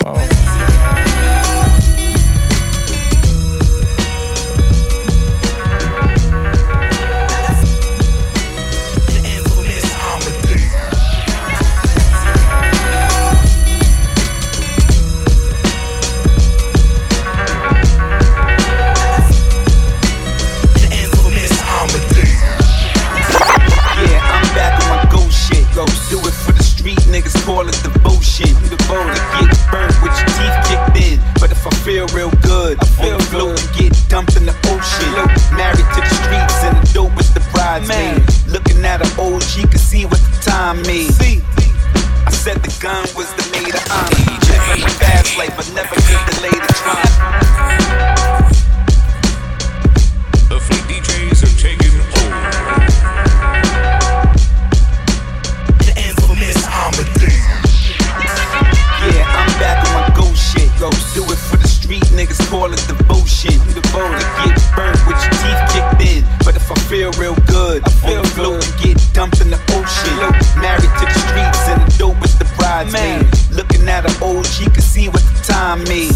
Call it devotion. I'm devoted. Get burnt with your teeth kicked in. But if I feel real good, I feel float and get dumped in the ocean. Married to the streets and the dope is the bridesmaid. Looking at an OG, can see what the time made. I said the gun was the maid of honor. Living the fast life, I never could delay the time. The fleet DJs are taking over. The infamous Amadeus. Yeah, I'm back on my ghost shit. Do it for the street, niggas call it devotion. I'm devoted. Get burnt with your teeth kicked in. But if I feel real good, I feel float and get dumped in the ocean. Married to the streets and the dope is the bridesmaid. Looking at an OG, can see what the time made.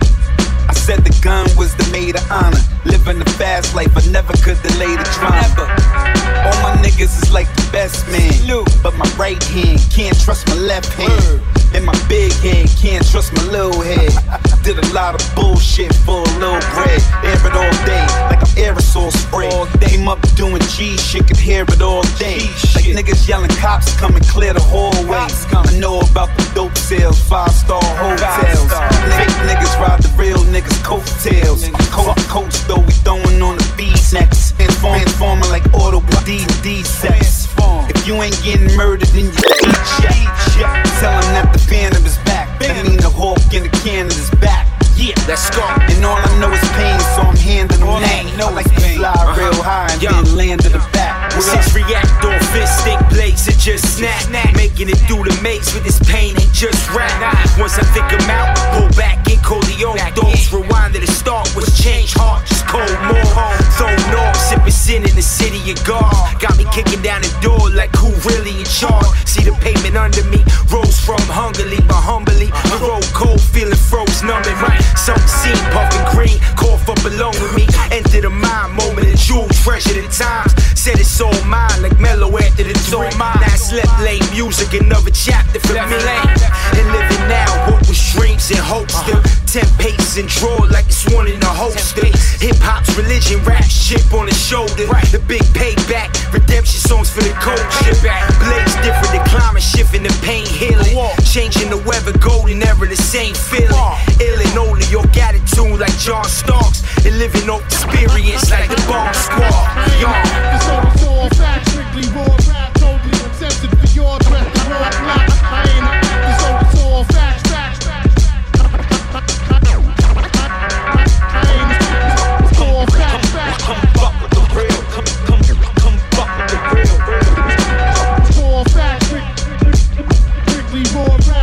I said the gun was the maid of honor. Living the fast life, I never could delay the drama. All my niggas is like the best man, but my right hand can't trust my left hand. And my big head can't trust my little head. Did a lot of bullshit for a little bread. Air it all day, like I'm aerosol spray. Came up doing G shit, could hear it all day. Like niggas yelling, cops come and clear the hallway. I know about the dope sales, 5-star hotels. Fake niggas ride the real niggas' coattails. Fuck coach though, we throwing on the beats next. Transforming like auto D sets. If you ain't getting murdered, then you eat shit. Tell him that the Phantom is back. I mean the Hawk and the cannon is back. Yeah, let's go. And all I know is pain, so I'm handing them now. I like to fly real high and then land in the back. Since react on fist, stick blades, it just snap. Making it through the maze with this pain ain't just rap. Once I think I'm out, pull back in Corleone. Those rewind to the start was change heart, just cold more. Thrown off, sipping sin in the city of God. Got me kicking down the door like who really in charge. See the pavement under me, rose from hungrily, but humbly. The road cold, feeling froze, numbing right. Something seen, puffing green, cough up alone with me. Enter the mind, moment of jewel, treasure the times. Said it's all mine, like mellow after the tour. Now I slept late, music, another chapter for me. And living now, what was dreams and hopes. Still 10 paces and draw like it's one in a holster. Hip hop's religion, rap, chip on the shoulder. The big payback, redemption songs for the culture. Blaze different, the climate shifting, the pain healing. Changing the weather, golden era, the same feeling. Ill and only your attitude like John Starks. And living off experience like the bomb squad. This all facts, strictly raw rap, totally accepted for your threat. The raw black, I ain't this all facts. Come fuck with the real. Come fuck with the real. All facts, strictly raw rap.